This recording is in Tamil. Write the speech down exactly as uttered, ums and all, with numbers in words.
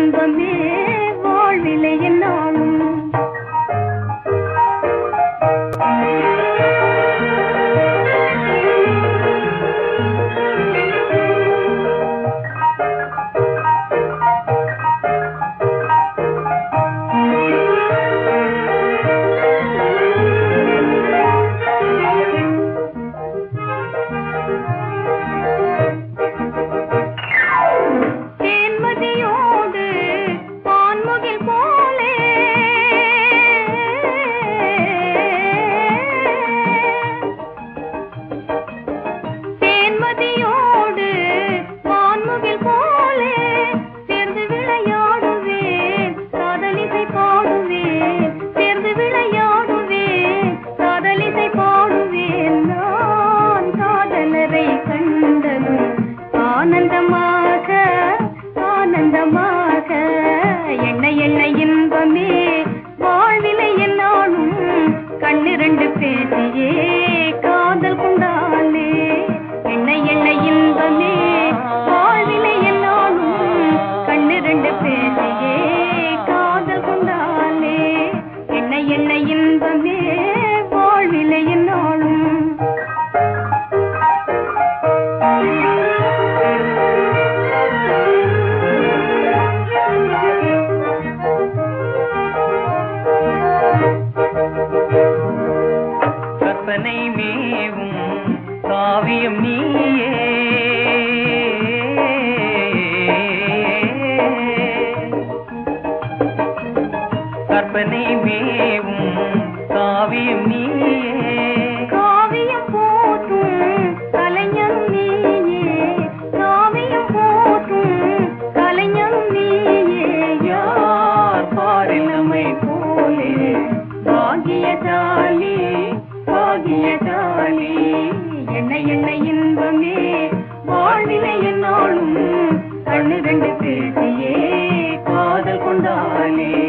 இன்பமே வாழ்விலை என்னாலும் ஆனந்தமாக ஆனந்தமாக என்ன என்ன இன்பமே வாழ்விலை என்னாலும் கண்ணிரண்டு பேசியே காதல் கொண்டாலே என்ன என்ன இன்பமே வாழ்விலை என்னாலும் கண்ணிரண்டு பேசியே காதல் கொண்டாலே என்ன என்ன இன்பமே வாழ்விலை என்னாலும் கற்பனை மேவும் காவியம் நீயே கற்பனை மேவும் காவியம் நீயே காவியம் போற்றும் கலைஞன் நீயே காவியம் போற்றும் கலைஞன் நீயே யார் பாரில் நம்மை போலே பாகியசாலி பாகியசாலி என்ன என்ன இன்பமே வாழ்விலை என்னாலும் கண்ணு ரெண்டு பேசியே காதல் கொண்டாலே